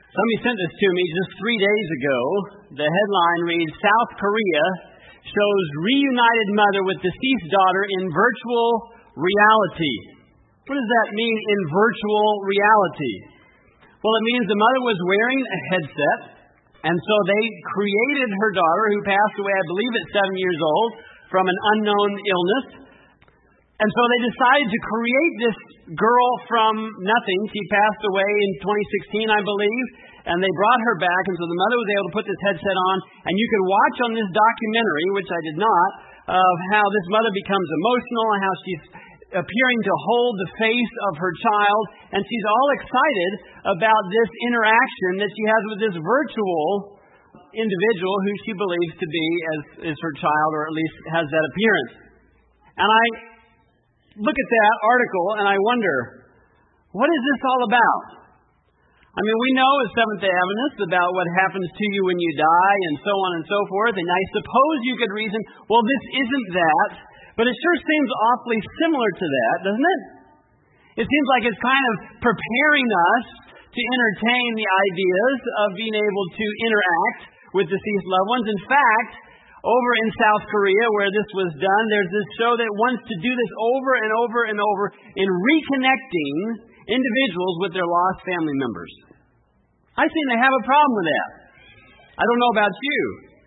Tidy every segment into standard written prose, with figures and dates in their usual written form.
Somebody sent this to me just 3 days ago. The headline reads, South Korea shows reunited mother with deceased daughter in virtual reality. What does that mean, in virtual reality? Well, it means the mother was wearing a headset, and so they created her daughter, who passed away, I believe, at 7 years old, from an unknown illness. And so they decided to create this girl from nothing. She passed away in 2016, I believe, and they brought her back, and so the mother was able to put this headset on, and you can watch on this documentary, which I did not, of how this mother becomes emotional and how she's appearing to hold the face of her child, and she's all excited about this interaction that she has with this virtual individual who she believes to be as her child, or at least has that appearance. And I look at that article and I wonder, what is this all about? I mean, we know as Seventh-day Adventists about what happens to you when you die and so on and so forth, and I suppose you could reason, well, this isn't that, but it sure seems awfully similar to that, doesn't it? It seems like it's kind of preparing us to entertain the ideas of being able to interact with deceased loved ones. In fact, over in South Korea, where this was done, there's this show that wants to do this over and over and over in reconnecting individuals with their lost family members. I seem to have a problem with that. I don't know about you.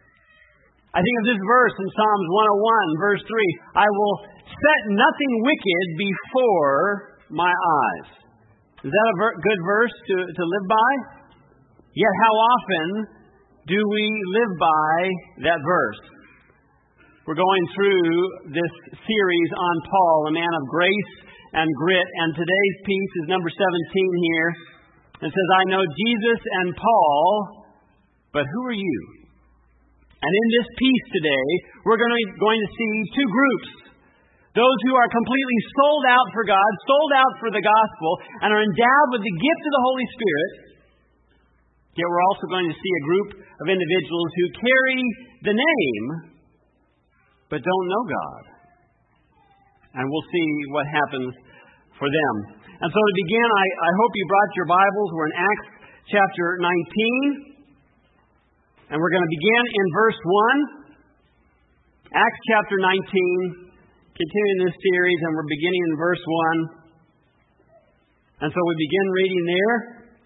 I think of this verse in Psalms 101, verse 3. I will set nothing wicked before my eyes. Is that a good verse to live by? Yet how often do we live by that verse? We're going through this series on Paul, a man of grace and grit, and today's piece is number 17 here. It says, I know Jesus and Paul, but who are you? And in this piece today, we're going to see two groups. Those who are completely sold out for God, sold out for the gospel, and are endowed with the gift of the Holy Spirit. Yet we're also going to see a group of individuals who carry the name, but don't know God. And we'll see what happens for them. And so to begin, I hope you brought your Bibles. We're in Acts chapter 19. And we're going to begin in verse 1. Acts chapter 19. Continuing this series, and we're beginning in verse 1. And so we begin reading there.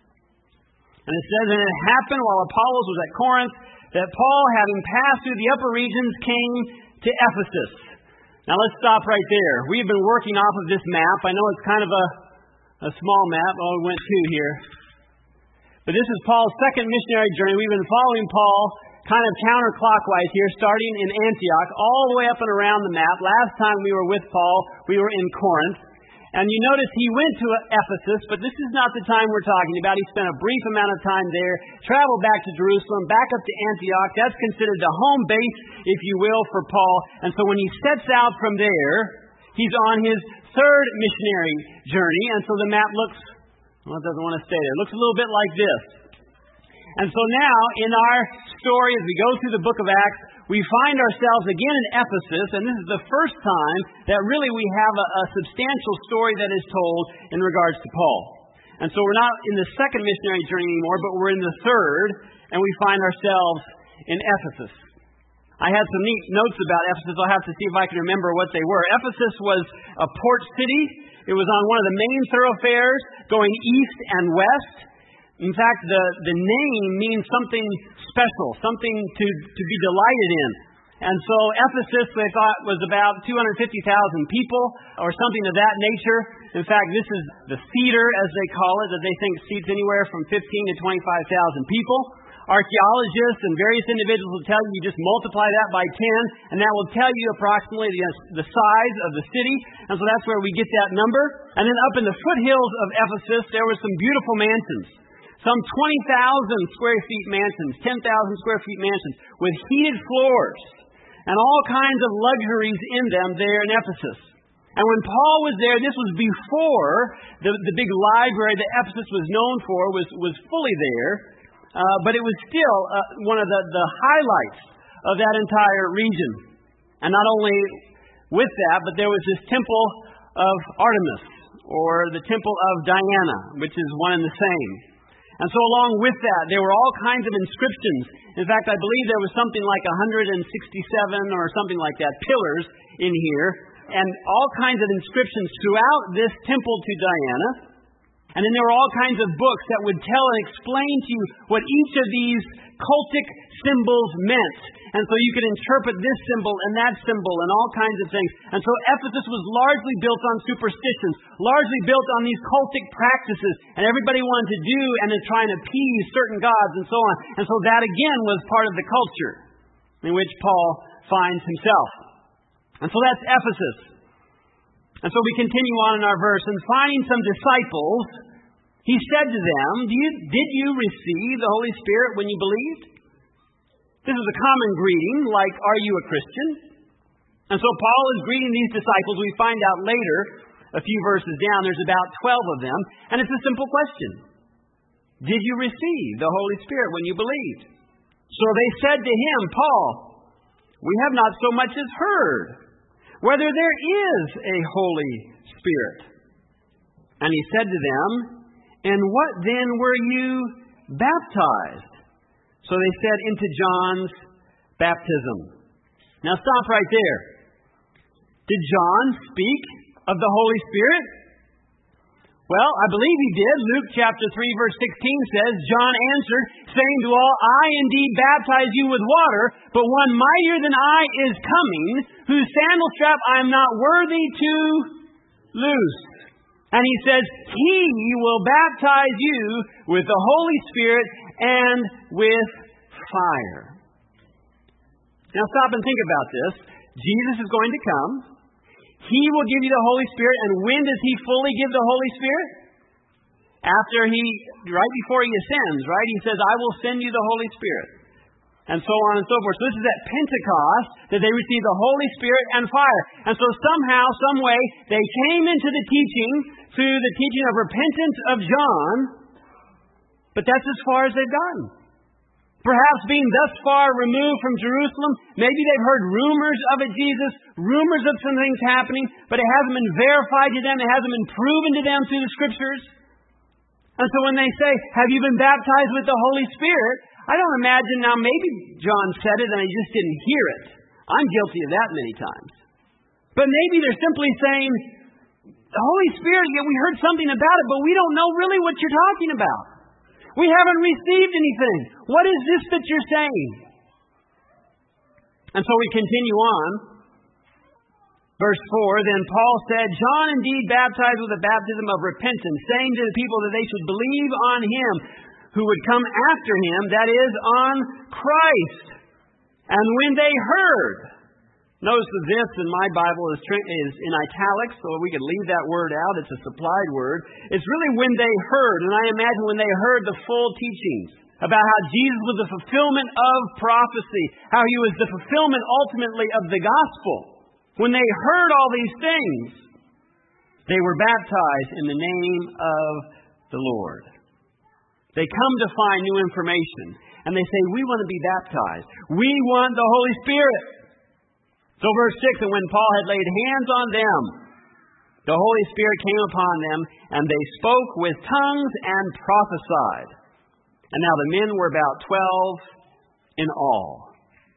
And it says, And it happened while Apollos was at Corinth, that Paul, having passed through the upper regions, came to Ephesus. Now let's stop right there. We've been working off of this map. I know it's kind of a small map. Oh, we went two here. But this is Paul's second missionary journey. We've been following Paul kind of counterclockwise here, starting in Antioch, all the way up and around the map. Last time we were with Paul, we were in Corinth. And you notice he went to Ephesus, but this is not the time we're talking about. He spent a brief amount of time there, traveled back to Jerusalem, back up to Antioch. That's considered the home base, if you will, for Paul. And so when he sets out from there, he's on his third missionary journey. And so the map looks, well, it doesn't want to stay there. It looks a little bit like this. And so now, in our story, as we go through the book of Acts, we find ourselves again in Ephesus, and this is the first time that really we have a substantial story that is told in regards to Paul. And so we're not in the second missionary journey anymore, but we're in the third, and we find ourselves in Ephesus. I had some neat notes about Ephesus. I'll have to see if I can remember what they were. Ephesus was a port city. It was on one of the main thoroughfares going east and west. In fact, the name means something special, something to be delighted in. And so Ephesus, they thought, was about 250,000 people or something of that nature. In fact, this is the theater, as they call it, that they think seats anywhere from 15 to 25,000 people. Archaeologists and various individuals will tell you, you just multiply that by 10, and that will tell you approximately the size of the city. And so that's where we get that number. And then up in the foothills of Ephesus, there were some beautiful mansions. Some 20,000 square feet mansions, 10,000 square feet mansions with heated floors and all kinds of luxuries in them there in Ephesus. And when Paul was there, this was before the big library that Ephesus was known for was fully there, but it was still one of the highlights of that entire region. And not only with that, but there was this temple of Artemis, or the temple of Diana, which is one and the same. And so along with that, there were all kinds of inscriptions. In fact, I believe there was something like 167 or something like that, pillars in here, and all kinds of inscriptions throughout this temple to Diana. And then there were all kinds of books that would tell and explain to you what each of these cultic symbols meant. And so you could interpret this symbol and that symbol and all kinds of things. And so Ephesus was largely built on superstitions, largely built on these cultic practices. And everybody wanted to do and to try and appease certain gods and so on. And so that again was part of the culture in which Paul finds himself. And so that's Ephesus. And so we continue on in our verse. And finding some disciples, he said to them, Did you receive the Holy Spirit when you believed? This is a common greeting, like, are you a Christian? And so Paul is greeting these disciples. We find out later, a few verses down, there's about 12 of them. And it's a simple question. Did you receive the Holy Spirit when you believed? So they said to him, Paul, we have not so much as heard whether there is a Holy Spirit. And he said to them, and what then were you baptized? So they said, into John's baptism. Now stop right there. Did John speak of the Holy Spirit? Well, I believe he did. Luke chapter 3 verse 16 says, John answered, saying to all, I indeed baptize you with water, but one mightier than I is coming, whose sandal strap I am not worthy to loose. And he says, he will baptize you with the Holy Spirit and with fire. Now stop and think about this. Jesus is going to come. He will give you the Holy Spirit. And when does he fully give the Holy Spirit? Right before he ascends, right? He says, I will send you the Holy Spirit. And so on and so forth. So this is at Pentecost that they received the Holy Spirit and fire. And so somehow, some way, they came into the teaching through the teaching of repentance of John. But that's as far as they've gotten. Perhaps being thus far removed from Jerusalem, maybe they've heard rumors of a Jesus, rumors of some things happening, but it hasn't been verified to them, it hasn't been proven to them through the Scriptures. And so when they say, have you been baptized with the Holy Spirit? I don't imagine now, maybe John said it and he just didn't hear it. I'm guilty of that many times. But maybe they're simply saying, the Holy Spirit, we heard something about it, but we don't know really what you're talking about. We haven't received anything. What is this that you're saying? And so we continue on. Verse 4, then Paul said, John indeed baptized with a baptism of repentance, saying to the people that they should believe on him who would come after him, that is, on Christ. And when they heard, notice that this in my Bible is in italics, so we could leave that word out. It's a supplied word. It's really when they heard, and I imagine when they heard the full teachings about how Jesus was the fulfillment of prophecy, how he was the fulfillment ultimately of the gospel. When they heard all these things, they were baptized in the name of the Lord. They come to find new information, and they say, we want to be baptized. We want the Holy Spirit. So verse 6, and when Paul had laid hands on them, the Holy Spirit came upon them, and they spoke with tongues and prophesied. And now the men were about 12 in all.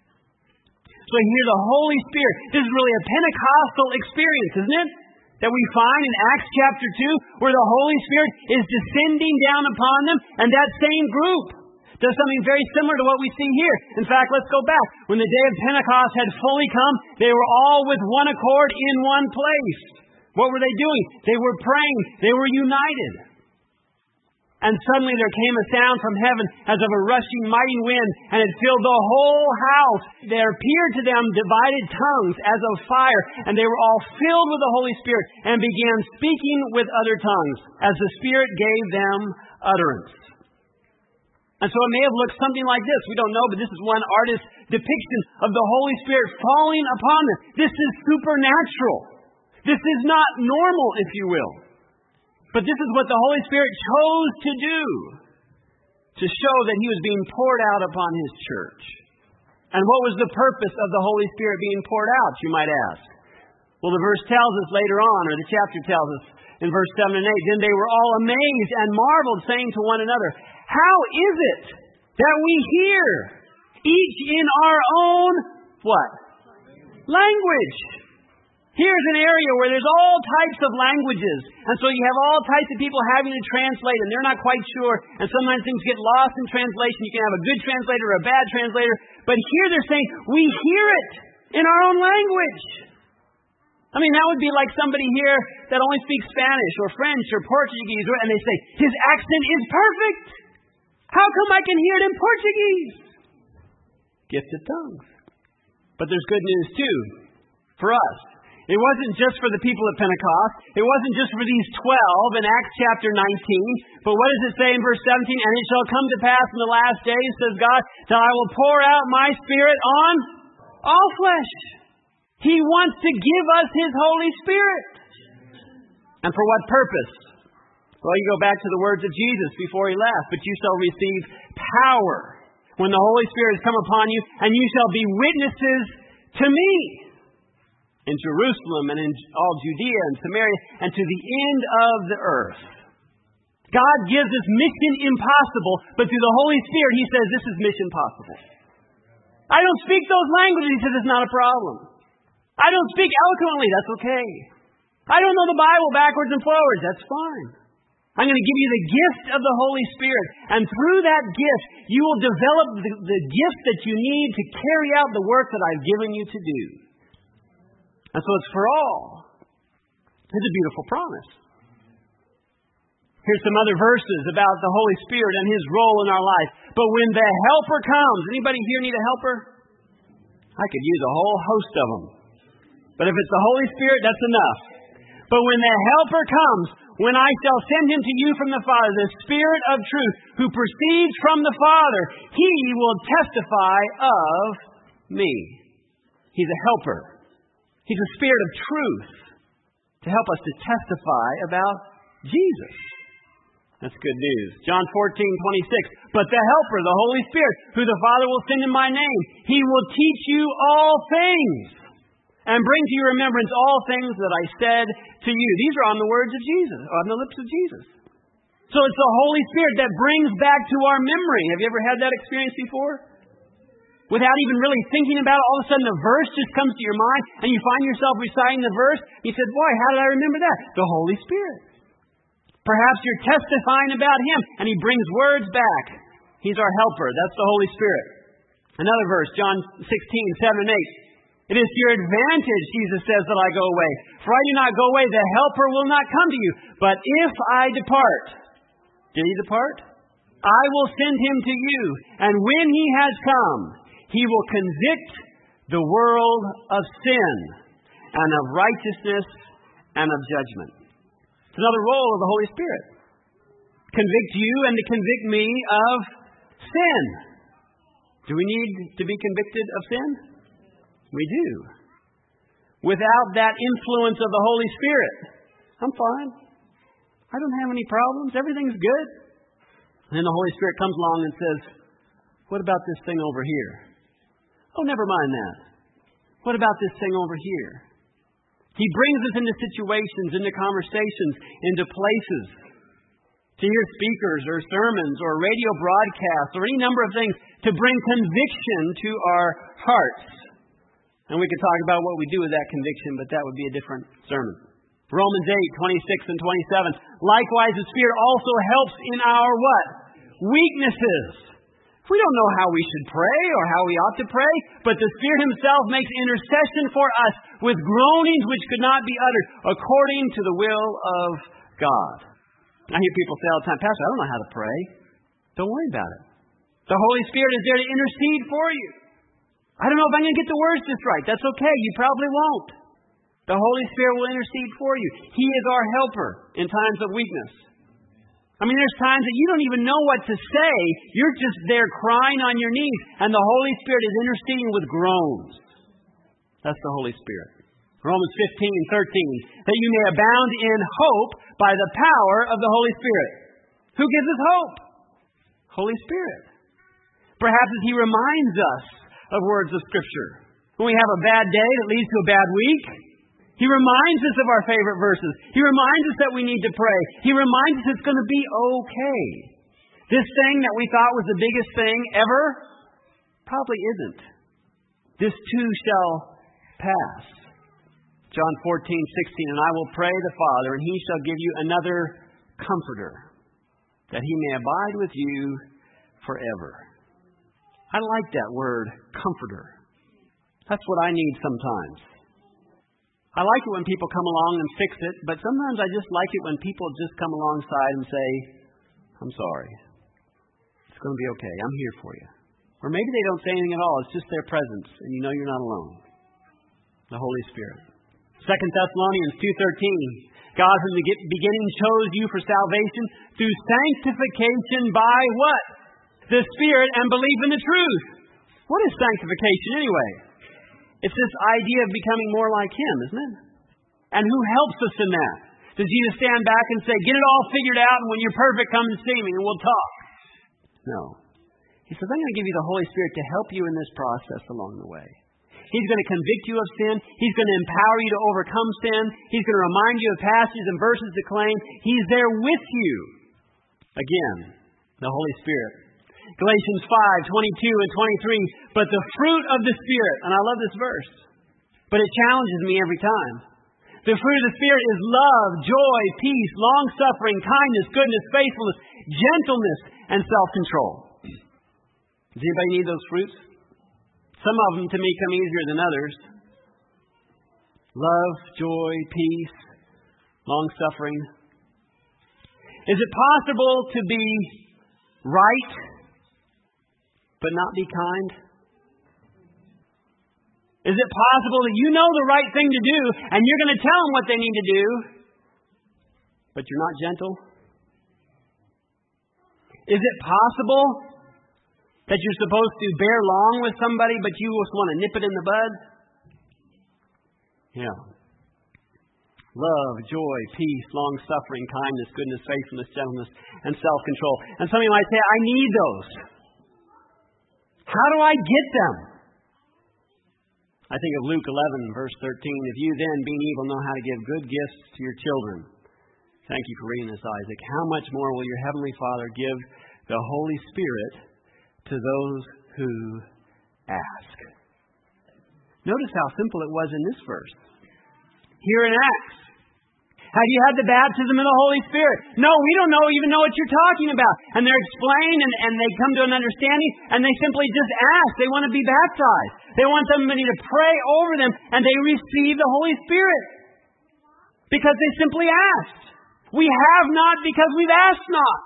So here the Holy Spirit, this is really a Pentecostal experience, isn't it? That we find in Acts chapter 2, where the Holy Spirit is descending down upon them, and that same group does something very similar to what we see here. In fact, let's go back. When the day of Pentecost had fully come, they were all with one accord in one place. What were they doing? They were praying. They were united. And suddenly there came a sound from heaven as of a rushing mighty wind, and it filled the whole house. There appeared to them divided tongues as of fire, and they were all filled with the Holy Spirit and began speaking with other tongues as the Spirit gave them utterance. And so it may have looked something like this. We don't know, but this is one artist's depiction of the Holy Spirit falling upon them. This is supernatural. This is not normal, if you will. But this is what the Holy Spirit chose to do, to show that he was being poured out upon his church. And what was the purpose of the Holy Spirit being poured out, you might ask? Well, the verse tells us later on, or the chapter tells us in verse 7 and 8, then they were all amazed and marveled, saying to one another, How is it that we hear, each in our own, what? Language. Here's an area where there's all types of languages. And so you have all types of people having to translate, and they're not quite sure. And sometimes things get lost in translation. You can have a good translator or a bad translator. But here they're saying, we hear it in our own language. I mean, that would be like somebody here that only speaks Spanish or French or Portuguese, and they say, his accent is perfect. How come I can hear it in Portuguese? Gifted tongues. But there's good news, too, for us. It wasn't just for the people at Pentecost. It wasn't just for these 12 in Acts chapter 19. But what does it say in verse 17? And it shall come to pass in the last days, says God, that I will pour out my Spirit on all flesh. He wants to give us His Holy Spirit. And for what purpose? Well, you go back to the words of Jesus before He left. But you shall receive power when the Holy Spirit has come upon you, and you shall be witnesses to me in Jerusalem and in all Judea and Samaria and to the end of the earth. God gives us mission impossible, but through the Holy Spirit He says this is mission possible. I don't speak those languages. He says it's not a problem. I don't speak eloquently. That's okay. I don't know the Bible backwards and forwards. That's fine. I'm going to give you the gift of the Holy Spirit. And through that gift, you will develop the gift that you need to carry out the work that I've given you to do. And so it's for all. It's a beautiful promise. Here's some other verses about the Holy Spirit and His role in our life. But when the Helper comes, anybody here need a helper? I could use a whole host of them. But if it's the Holy Spirit, that's enough. But when the Helper comes, when I shall send Him to you from the Father, the Spirit of truth, who proceeds from the Father, He will testify of me. He's a helper. He's a Spirit of truth to help us to testify about Jesus. That's good news. John 14:26. But the Helper, the Holy Spirit, who the Father will send in my name, He will teach you all things and bring to your remembrance all things that I said to you. These are on the words of Jesus, on the lips of Jesus. So it's the Holy Spirit that brings back to our memory. Have you ever had that experience before? Without even really thinking about it, all of a sudden the verse just comes to your mind and you find yourself reciting the verse. You said, boy, how did I remember that? The Holy Spirit. Perhaps you're testifying about Him and He brings words back. He's our helper. That's the Holy Spirit. Another verse, John 16:7 and 8. It is to your advantage, Jesus says, that I go away. For I do not go away, the Helper will not come to you. But if I depart, did He depart? I will send Him to you. And when He has come, He will convict the world of sin and of righteousness and of judgment. It's another role of the Holy Spirit. Convict you and to convict me of sin. Do we need to be convicted of sin? We do. Without that influence of the Holy Spirit, I'm fine. I don't have any problems. Everything's good. And then the Holy Spirit comes along and says, what about this thing over here? Oh, never mind that. What about this thing over here? He brings us into situations, into conversations, into places, to hear speakers or sermons or radio broadcasts or any number of things to bring conviction to our hearts. And we could talk about what we do with that conviction, but that would be a different sermon. Romans 8:26 and 27. Likewise, the Spirit also helps in our what? Weaknesses. We don't know how we should pray or how we ought to pray, but the Spirit Himself makes intercession for us with groanings which could not be uttered according to the will of God. I hear people say all the time, Pastor, I don't know how to pray. Don't worry about it. The Holy Spirit is there to intercede for you. I don't know if I'm going to get the words just right. That's okay. You probably won't. The Holy Spirit will intercede for you. He is our helper in times of weakness. I mean, there's times that you don't even know what to say. You're just there crying on your knees, and the Holy Spirit is interceding with groans. That's the Holy Spirit. Romans 15:13. That you may abound in hope by the power of the Holy Spirit. Who gives us hope? Holy Spirit. Perhaps as He reminds us of words of Scripture. When we have a bad day that leads to a bad week, He reminds us of our favorite verses. He reminds us that we need to pray. He reminds us it's going to be okay. This thing that we thought was the biggest thing ever probably isn't. This too shall pass. John 14:16, and I will pray the Father, and He shall give you another Comforter, that He may abide with you forever. I like that word, comforter. That's what I need sometimes. I like it when people come along and fix it, but sometimes I just like it when people just come alongside and say, I'm sorry. It's going to be okay. I'm here for you. Or maybe they don't say anything at all. It's just their presence, and you know you're not alone. The Holy Spirit. 2 Thessalonians 2:13. God from the beginning chose you for salvation through sanctification by what? The Spirit and belief in the truth. What is sanctification anyway? It's this idea of becoming more like Him, isn't it? And who helps us in that? Does Jesus stand back and say, get it all figured out, and when you're perfect, come and see me and we'll talk? No. He says, I'm going to give you the Holy Spirit to help you in this process along the way. He's going to convict you of sin. He's going to empower you to overcome sin. He's going to remind you of passages and verses to claim. He's there with you. Again, the Holy Spirit. Galatians 5:22 and 23. But the fruit of the Spirit, and I love this verse, but it challenges me every time. The fruit of the Spirit is love, joy, peace, long-suffering, kindness, goodness, faithfulness, gentleness, and self-control. Does anybody need those fruits? Some of them, to me, come easier than others. Love, joy, peace, long-suffering. Is it possible to be right, but not be kind? Is it possible that you know the right thing to do, and you're going to tell them what they need to do, but you're not gentle? Is it possible that you're supposed to bear long with somebody, but you just want to nip it in the bud? Yeah. Love, joy, peace, long-suffering, kindness, goodness, faithfulness, gentleness, and self-control. And some of you might say, I need those. How do I get them? I think of Luke 11, verse 13. If you then, being evil, know how to give good gifts to your children. Thank you for reading this, Isaac. How much more will your Heavenly Father give the Holy Spirit to those who ask? Notice how simple it was in this verse. Here in Acts. Have you had the baptism of the Holy Spirit? No, we don't even know what you're talking about. And they're explained and they come to an understanding and they simply just ask. They want to be baptized. They want somebody to pray over them and they receive the Holy Spirit. Because they simply asked. We have not because we've asked not.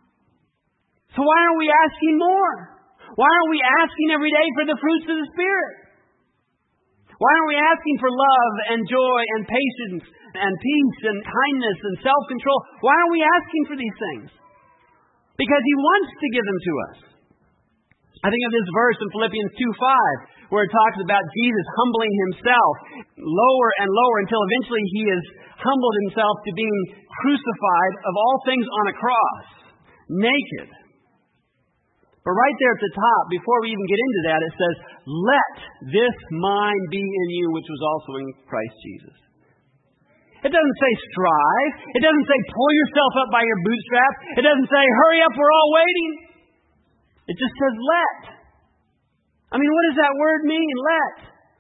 So why aren't we asking more? Why aren't we asking every day for the fruits of the Spirit? Why aren't we asking for love and joy and patience and peace and kindness and self-control? Why aren't we asking for these things? Because He wants to give them to us. I think of this verse in Philippians 2:5 where it talks about Jesus humbling Himself lower and lower until eventually He has humbled Himself to being crucified of all things on a cross, naked. But right there at the top, before we even get into that, it says, let this mind be in you, which was also in Christ Jesus. It doesn't say strive. It doesn't say pull yourself up by your bootstraps. It doesn't say hurry up, we're all waiting. It just says let. I mean, what does that word mean? Let.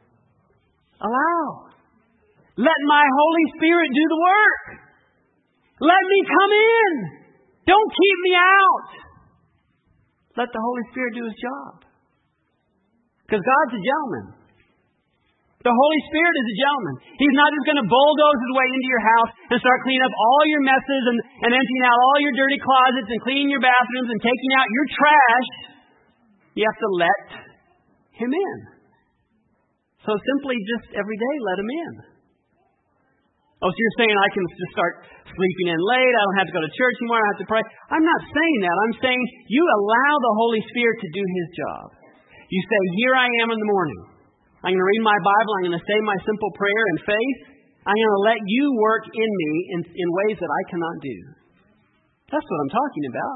Allow. Let my Holy Spirit do the work. Let me come in. Don't keep me out. Let the Holy Spirit do His job. Because God's a gentleman. The Holy Spirit is a gentleman. He's not just going to bulldoze His way into your house and start cleaning up all your messes and emptying out all your dirty closets and cleaning your bathrooms and taking out your trash. You have to let Him in. So simply just every day let Him in. Oh, so you're saying I can just start sleeping in late, I don't have to go to church anymore, I don't have to pray. I'm not saying that. I'm saying you allow the Holy Spirit to do His job. You say, here I am in the morning. I'm going to read my Bible, I'm going to say my simple prayer in faith. I'm going to let you work in me in ways that I cannot do. That's what I'm talking about.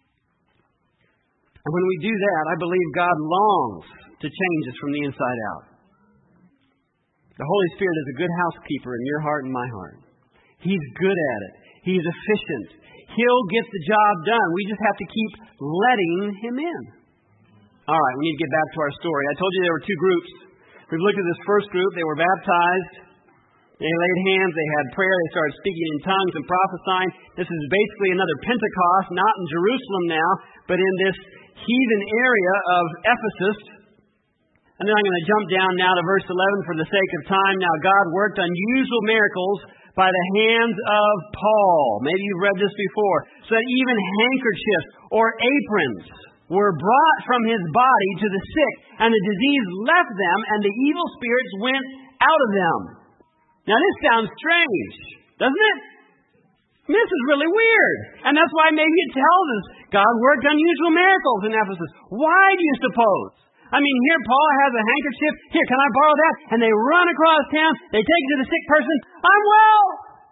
And when we do that, I believe God longs to change us from the inside out. The Holy Spirit is a good housekeeper in your heart and my heart. He's good at it. He's efficient. He'll get the job done. We just have to keep letting Him in. All right, we need to get back to our story. I told you there were two groups. We've looked at this first group. They were baptized. They laid hands. They had prayer. They started speaking in tongues and prophesying. This is basically another Pentecost, not in Jerusalem now, but in this heathen area of Ephesus. And then I'm going to jump down now to verse 11 for the sake of time. Now God worked unusual miracles by the hands of Paul. Maybe you've read this before. So that even handkerchiefs or aprons were brought from his body to the sick, and the disease left them, and the evil spirits went out of them. Now this sounds strange, doesn't it? This is really weird. And that's why maybe it tells us God worked unusual miracles in Ephesus. Why do you suppose? I mean, here Paul has a handkerchief. Here, can I borrow that? And they run across town. They take it to the sick person. I'm well.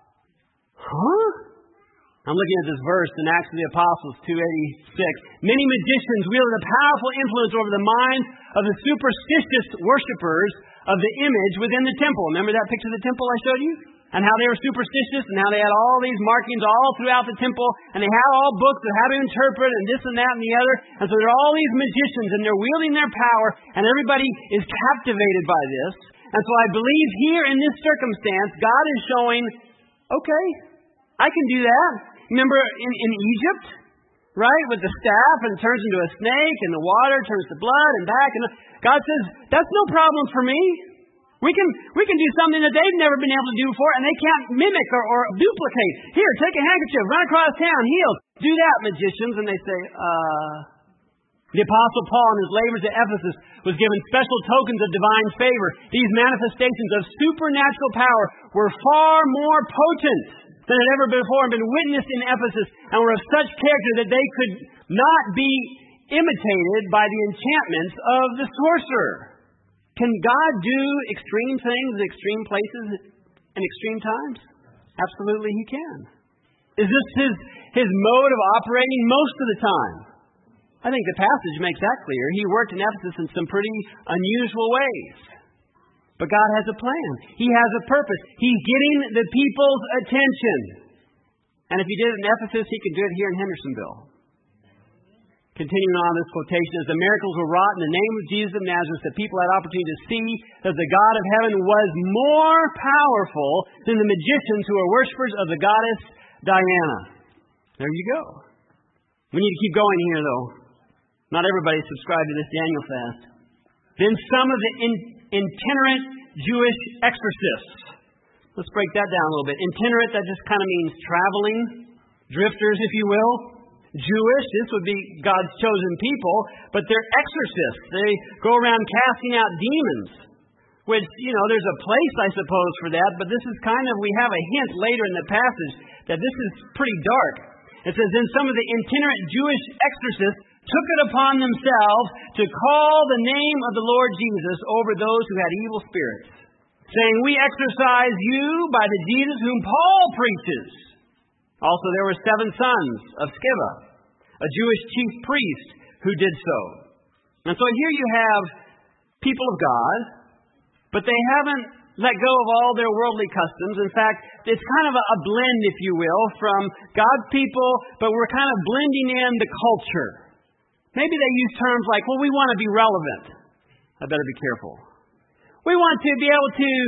Huh? I'm looking at this verse in Acts of the Apostles 2:86. Many magicians wielded a powerful influence over the minds of the superstitious worshipers of the image within the temple. Remember that picture of the temple I showed you? And how they were superstitious and how they had all these markings all throughout the temple, and they had all books of how to interpret and this and that and the other. And so there are all these magicians and they're wielding their power, and everybody is captivated by this. And so I believe here in this circumstance, God is showing, okay, I can do that. Remember in Egypt, right, with the staff and it turns into a snake and the water turns to blood and back. And God says, that's no problem for me. We can do something that they've never been able to do before, and they can't mimic or duplicate. Here, take a handkerchief, run across town, heal. Do that, magicians. And they say, The Apostle Paul in his labors at Ephesus was given special tokens of divine favor. These manifestations of supernatural power were far more potent than had ever before been witnessed in Ephesus, and were of such character that they could not be imitated by the enchantments of the sorcerer. Can God do extreme things in extreme places and extreme times? Absolutely He can. Is this His mode of operating most of the time? I think the passage makes that clear. He worked in Ephesus in some pretty unusual ways. But God has a plan. He has a purpose. He's getting the people's attention. And if He did it in Ephesus, He could do it here in Hendersonville. Continuing on this quotation, as the miracles were wrought in the name of Jesus of Nazareth, the people had opportunity to see that the God of heaven was more powerful than the magicians who are worshipers of the goddess Diana. There you go. We need to keep going here, though. Not everybody subscribed to this Daniel fast. Then some of the itinerant Jewish exorcists. Let's break that down a little bit. Itinerant, that just kind of means traveling, drifters, if you will. Jewish, this would be God's chosen people, but they're exorcists. They go around casting out demons, which, there's a place, I suppose, for that, but this is we have a hint later in the passage that this is pretty dark. It says, then some of the itinerant Jewish exorcists took it upon themselves to call the name of the Lord Jesus over those who had evil spirits, saying, we exorcise you by the Jesus whom Paul preaches. Also, there were 7 sons of Sceva, a Jewish chief priest who did so. And so here you have people of God, but they haven't let go of all their worldly customs. In fact, it's kind of a blend, if you will, from God's people, but we're kind of blending in the culture. Maybe they use terms like, well, we want to be relevant. I better be careful. We want to be able to,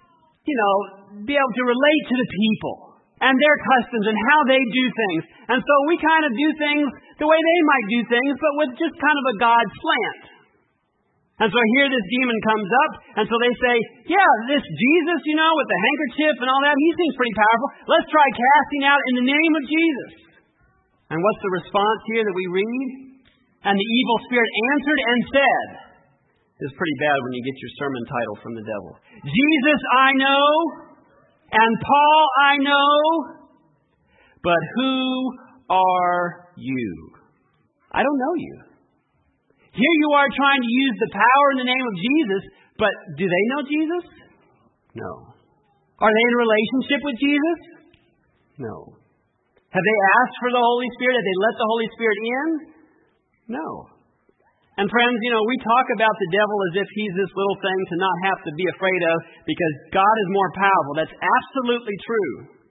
relate to the people and their customs and how they do things. And so we kind of do things the way they might do things, but with just kind of a God slant. And so here this demon comes up, and so they say, yeah, this Jesus, with the handkerchief and all that, he seems pretty powerful. Let's try casting out in the name of Jesus. And what's the response here that we read? And the evil spirit answered and said, it's pretty bad when you get your sermon title from the devil. Jesus I know, and Paul I know, but who are you? I don't know you. Here you are trying to use the power in the name of Jesus, but do they know Jesus? No. Are they in a relationship with Jesus? No. Have they asked for the Holy Spirit? Have they let the Holy Spirit in? No. And friends, we talk about the devil as if he's this little thing to not have to be afraid of because God is more powerful. That's absolutely true.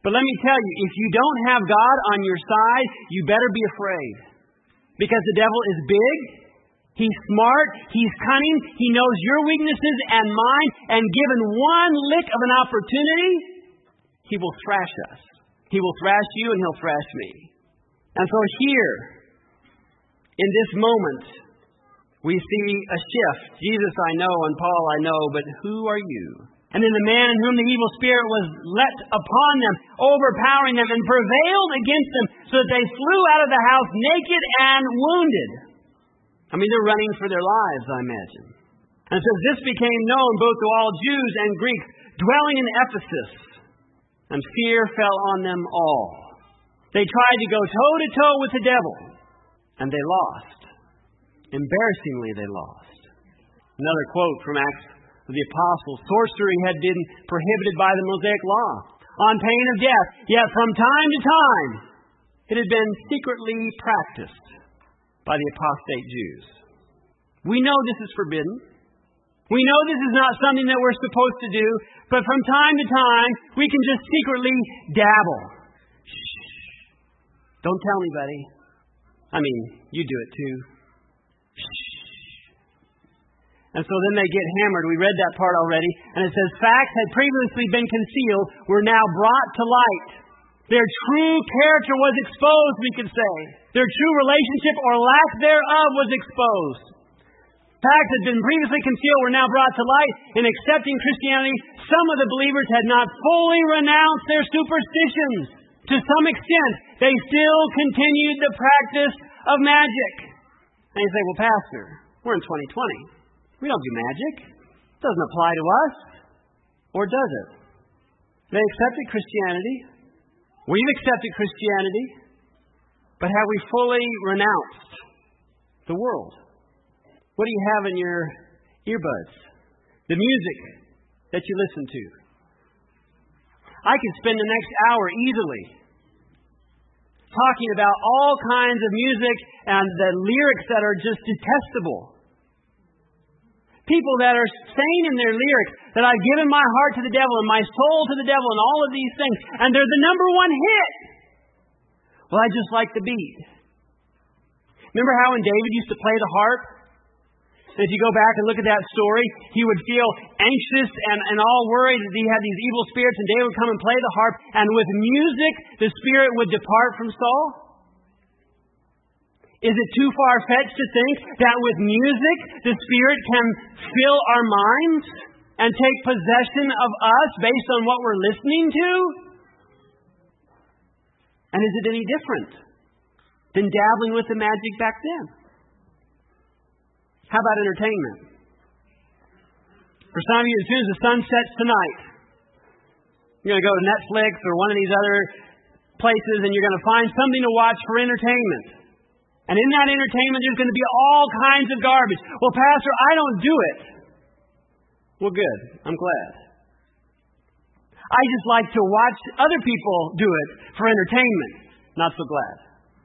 But let me tell you, if you don't have God on your side, you better be afraid. Because the devil is big, he's smart, he's cunning, he knows your weaknesses and mine, and given one lick of an opportunity, he will thrash us. He will thrash you and he'll thrash me. And so here, in this moment, we see a shift. Jesus I know and Paul I know, but who are you? And then the man in whom the evil spirit was let upon them, overpowering them, and prevailed against them, so that they flew out of the house naked and wounded. I mean, they're running for their lives, I imagine. And so this became known both to all Jews and Greeks dwelling in Ephesus, and fear fell on them all. They tried to go toe-to-toe with the devil, and they lost. Embarrassingly, they lost. Another quote from Acts of the Apostles. Sorcery had been prohibited by the Mosaic Law on pain of death. Yet from time to time, it had been secretly practiced by the apostate Jews. We know this is forbidden. We know this is not something that we're supposed to do. But from time to time, we can just secretly dabble. Shh. Don't tell anybody. I mean, you do it too. And so then they get hammered. We read that part already. And it says, facts had previously been concealed, were now brought to light. Their true character was exposed, we could say. Their true relationship or lack thereof was exposed. Facts had been previously concealed, were now brought to light. In accepting Christianity, some of the believers had not fully renounced their superstitions. To some extent, they still continued the practice of magic. And you say, well, Pastor, we're in 2020. We don't do magic. It doesn't apply to us. Or does it? They accepted Christianity. We've accepted Christianity. But have we fully renounced the world? What do you have in your earbuds? The music that you listen to. I could spend the next hour easily talking about all kinds of music and the lyrics that are just detestable. People that are saying in their lyrics that I've given my heart to the devil and my soul to the devil and all of these things, and they're the number one hit. Well, I just like the beat. Remember how when David used to play the harp? And if you go back and look at that story, he would feel anxious and all worried that he had these evil spirits, and David would come and play the harp, and with music, the spirit would depart from Saul. Is it too far-fetched to think that with music, the Spirit can fill our minds and take possession of us based on what we're listening to? And is it any different than dabbling with the magic back then? How about entertainment? For some of you, as soon as the sun sets tonight, you're going to go to Netflix or one of these other places and you're going to find something to watch for entertainment. And in that entertainment, there's going to be all kinds of garbage. Well, Pastor, I don't do it. Well, good. I'm glad. I just like to watch other people do it for entertainment. Not so glad.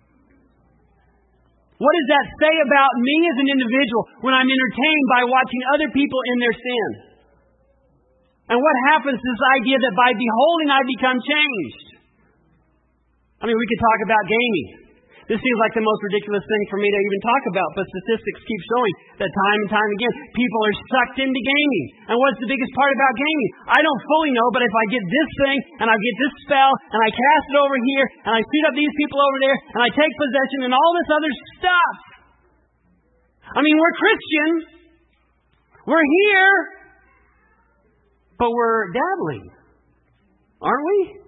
What does that say about me as an individual when I'm entertained by watching other people in their sin? And what happens to this idea that by beholding I become changed? I mean, we could talk about gaming. This seems like the most ridiculous thing for me to even talk about, but statistics keep showing that time and time again, people are sucked into gaming. And what's the biggest part about gaming? I don't fully know, but if I get this thing, and I get this spell, and I cast it over here, and I shoot up these people over there, and I take possession, and all this other stuff. I mean, we're Christians. We're here. But we're dabbling. Aren't we?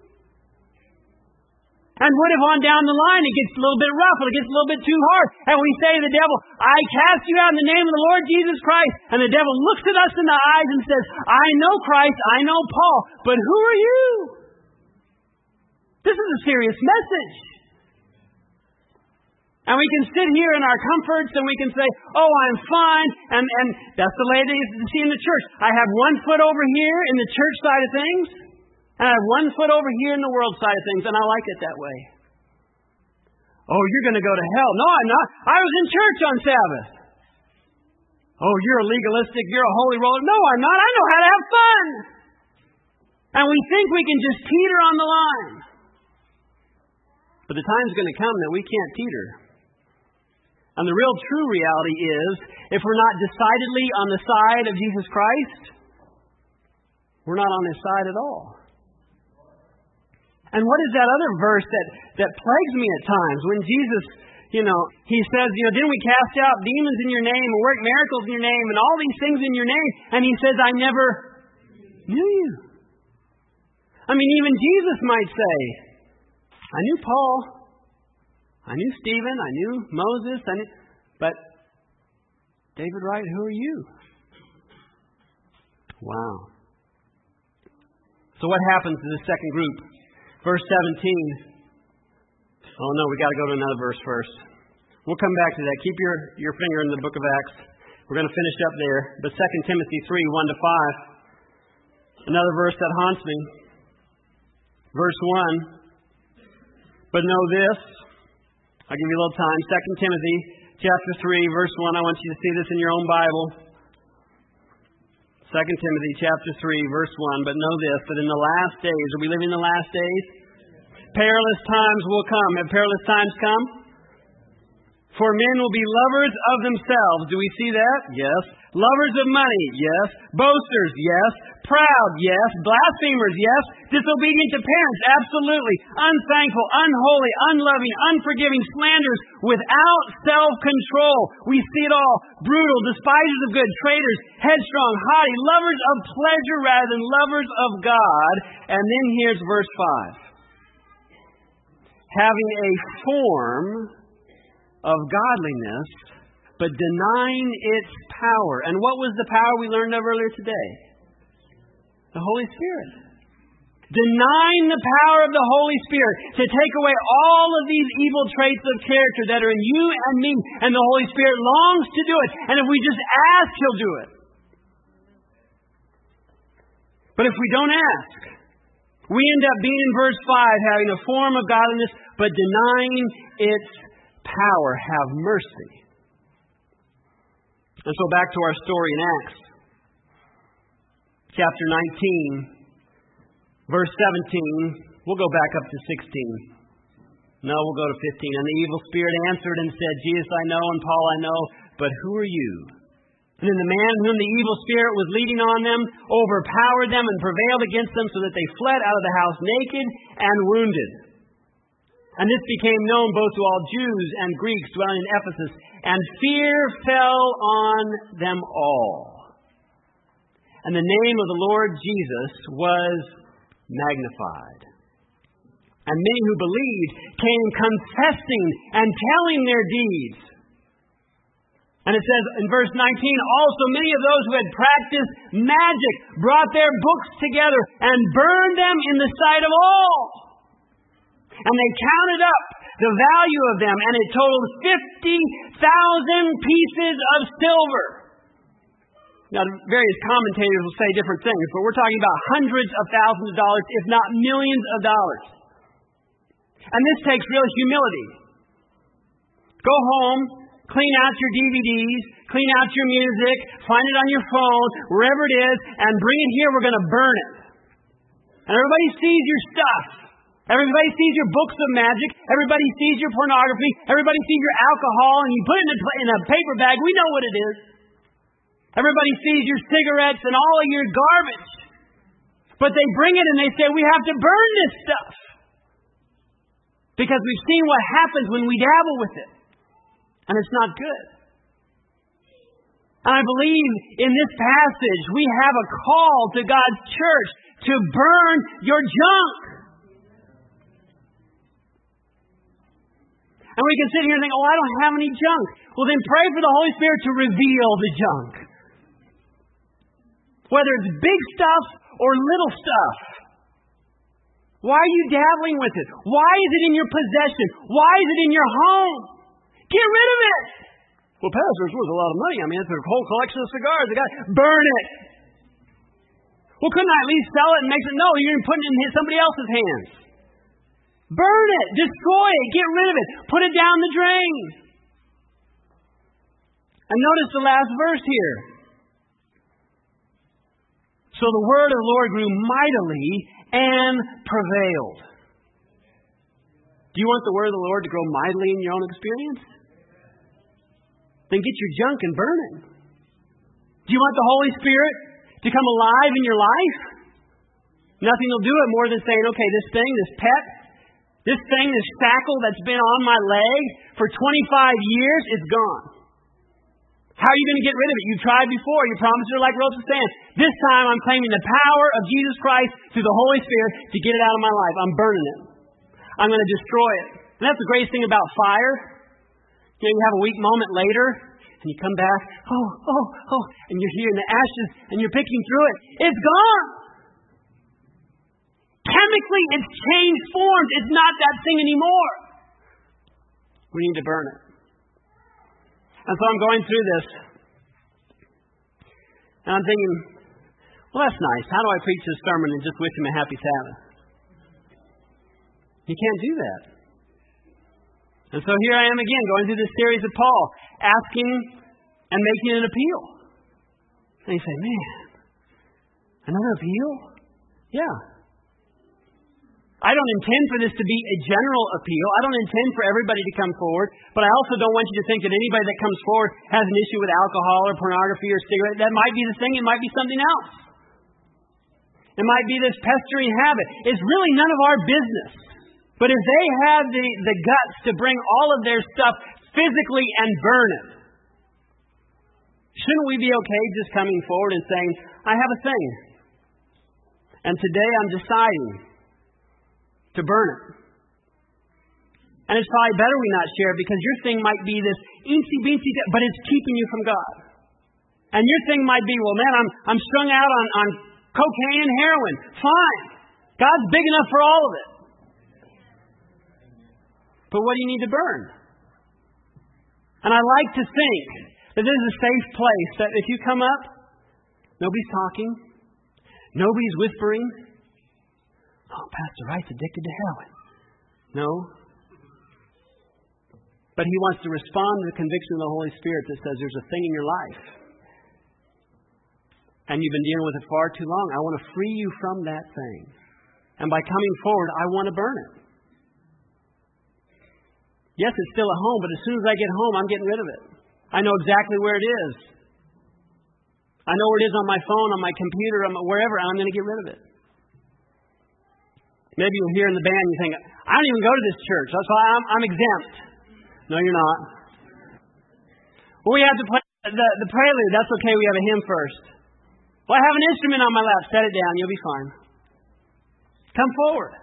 And what if on down the line it gets a little bit rough, or it gets a little bit too hard, and we say to the devil, I cast you out in the name of the Lord Jesus Christ, and the devil looks at us in the eyes and says, I know Christ, I know Paul, but who are you? This is a serious message. And we can sit here in our comforts and we can say, oh, I'm fine, and that's the way they used to see in the church. I have one foot over here in the church side of things, and I have one foot over here in the world side of things, and I like it that way. Oh, you're going to go to hell. No, I'm not. I was in church on Sabbath. Oh, you're a legalistic. You're a holy roller. No, I'm not. I know how to have fun. And we think we can just teeter on the line. But the time's going to come that we can't teeter. And the real true reality is, if we're not decidedly on the side of Jesus Christ, we're not on His side at all. And what is that other verse that plagues me at times? When Jesus, He says, didn't we cast out demons in your name and work miracles in your name and all these things in your name? And He says, I never knew you. I mean, even Jesus might say, I knew Paul, I knew Stephen, I knew Moses, but David Wright, who are you? Wow. So what happens to this second group? Verse 17. Oh no, we got to go to another verse first. We'll come back to that. Keep your finger in the book of Acts. We're going to finish up there. But 2 Timothy 3, 1-5. Another verse that haunts me. Verse 1. But know this. I'll give you a little time. 2 Timothy chapter 3, verse 1. I want you to see this in your own Bible. 2 Timothy chapter 3, verse 1. But know this, that in the last days, are we living in the last days? Perilous times will come. Have perilous times come? For men will be lovers of themselves. Do we see that? Yes. Lovers of money? Yes. Boasters? Yes. Proud? Yes. Blasphemers? Yes. Disobedient to parents? Absolutely. Unthankful, unholy, unloving, unforgiving, slanderers, without self-control. We see it all. Brutal, despisers of good, traitors, headstrong, haughty, lovers of pleasure rather than lovers of God. And then here's verse 5. Having a form of godliness, but denying its power. And what was the power we learned of earlier today? The Holy Spirit. Denying the power of the Holy Spirit to take away all of these evil traits of character that are in you and me. And the Holy Spirit longs to do it. And if we just ask, He'll do it. But if we don't ask, we end up being in verse 5, having a form of godliness, but denying its power. Have mercy. And so back to our story in Acts. Chapter 19, verse 17. We'll go back up to 16. No, we'll go to 15. And the evil spirit answered and said, Jesus I know, and Paul I know, but who are you? And then the man whom the evil spirit was leading on them overpowered them and prevailed against them, so that they fled out of the house naked and wounded. And this became known both to all Jews and Greeks dwelling in Ephesus, and fear fell on them all. And the name of the Lord Jesus was magnified. And many who believed came confessing and telling their deeds. And it says in verse 19, also many of those who had practiced magic brought their books together and burned them in the sight of all. And they counted up the value of them, and it totaled 50,000 pieces of silver. Now, various commentators will say different things, but we're talking about hundreds of thousands of dollars, if not millions of dollars. And this takes real humility. Go home, clean out your DVDs, clean out your music, find it on your phone, wherever it is, and bring it here. We're going to burn it. And everybody sees your stuff. Everybody sees your books of magic. Everybody sees your pornography. Everybody sees your alcohol, and you put it in a paper bag. We know what it is. Everybody sees your cigarettes and all of your garbage. But they bring it and they say, we have to burn this stuff. Because we've seen what happens when we dabble with it. And it's not good. And I believe in this passage we have a call to God's church to burn your junk. And we can sit here and think, oh, I don't have any junk. Well, then pray for the Holy Spirit to reveal the junk. Whether it's big stuff or little stuff. Why are you dabbling with it? Why is it in your possession? Why is it in your home? Get rid of it. Well, Pastor, it's worth a lot of money. I mean, it's a whole collection of cigars. Burn it. Well, couldn't I at least sell it and make it? No, you're putting it in somebody else's hands. Burn it. Destroy it. Get rid of it. Put it down the drain. And notice the last verse here. So So the word of the Lord grew mightily and prevailed. Do you want the word of the Lord to grow mightily in your own experience? Then get your junk and burn it. Do you want the Holy Spirit to come alive in your life? Nothing will do it more than saying, okay, this thing, this pet, this thing, this shackle that's been on my leg for 25 years, it's gone. How are you going to get rid of it? You tried before. Your promises are like ropes of sand. This time I'm claiming the power of Jesus Christ through the Holy Spirit to get it out of my life. I'm burning it. I'm going to destroy it. And that's the greatest thing about fire. You know, you have a weak moment later, and you come back, and you're here in the ashes, and you're picking through it. It's gone. Chemically, it's changed forms. It's not that thing anymore. We need to burn it. And so I'm going through this, and I'm thinking, well, that's nice. How do I preach this sermon and just wish him a happy Sabbath? You can't do that. And so here I am again, going through this series of Paul, asking and making an appeal. And you say, man, another appeal? Yeah. I don't intend for this to be a general appeal. I don't intend for everybody to come forward. But I also don't want you to think that anybody that comes forward has an issue with alcohol or pornography or cigarette. That might be the thing. It might be something else. It might be this pestering habit. It's really none of our business. But if they have the guts to bring all of their stuff physically and burn it, shouldn't we be okay just coming forward and saying, I have a thing. And today I'm deciding to burn it. And it's probably better we not share it because your thing might be this eensy-beensy, but it's keeping you from God. And your thing might be, well, man, I'm strung out on cocaine and heroin. Fine. God's big enough for all of it. But what do you need to burn? And I like to think that this is a safe place, that if you come up, nobody's talking, nobody's whispering, oh, Pastor Wright's addicted to heroin. No. But he wants to respond to the conviction of the Holy Spirit that says there's a thing in your life. And you've been dealing with it far too long. I want to free you from that thing. And by coming forward, I want to burn it. Yes, it's still at home, but as soon as I get home, I'm getting rid of it. I know exactly where it is. I know where it is on my phone, on my computer, wherever, and I'm going to get rid of it. Maybe you'll hear in the band, you think, I don't even go to this church. That's why I'm exempt. No, you're not. Well, we have to play the prelude. That's okay. We have a hymn first. Well, I have an instrument on my lap. Set it down. You'll be fine. Come forward.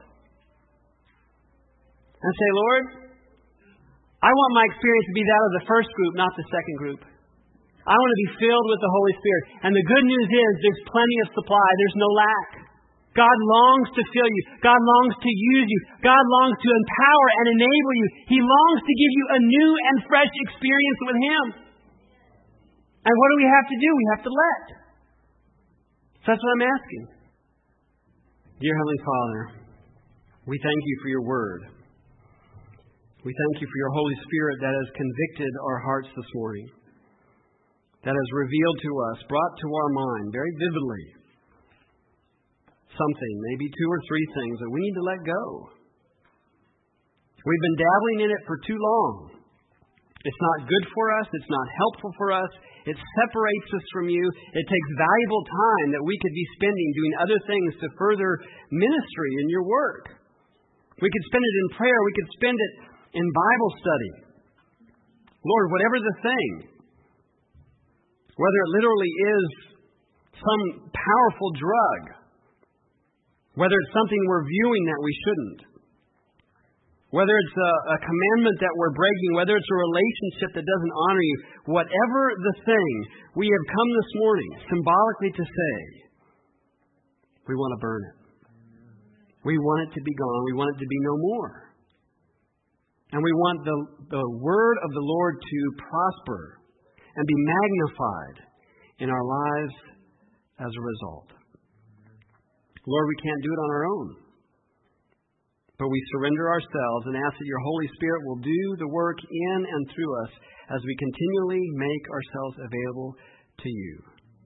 And say, Lord, I want my experience to be that of the first group, not the second group. I want to be filled with the Holy Spirit. And the good news is there's plenty of supply. There's no lack. God longs to fill you. God longs to use you. God longs to empower and enable you. He longs to give you a new and fresh experience with Him. And what do we have to do? We have to let. So that's what I'm asking. Dear Heavenly Father, we thank you for your word. We thank you for your Holy Spirit that has convicted our hearts this morning, that has revealed to us, brought to our mind very vividly, something, maybe two or three things that we need to let go. We've been dabbling in it for too long. It's not good for us. It's not helpful for us. It separates us from you. It takes valuable time that we could be spending doing other things to further ministry in your work. We could spend it in prayer. We could spend it in Bible study. Lord, whatever the thing, whether it literally is some powerful drug, whether it's something we're viewing that we shouldn't, whether it's a commandment that we're breaking, whether it's a relationship that doesn't honor you, whatever the thing, we have come this morning symbolically to say, we want to burn it. We want it to be gone. We want it to be no more. And we want the word of the Lord to prosper and be magnified in our lives as a result. Lord, we can't do it on our own. But we surrender ourselves and ask that your Holy Spirit will do the work in and through us as we continually make ourselves available to you.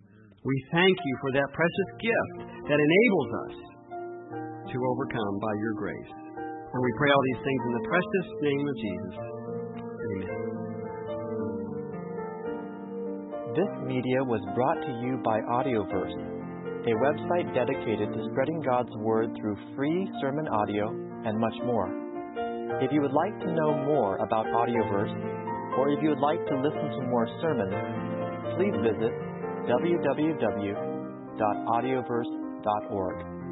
We thank you for that precious gift that enables us to overcome by your grace. And we pray all these things in the precious name of Jesus. Amen. This media was brought to you by Audioverse, a website dedicated to spreading God's Word through free sermon audio and much more. If you would like to know more about Audioverse, or if you would like to listen to more sermons, please visit www.audioverse.org.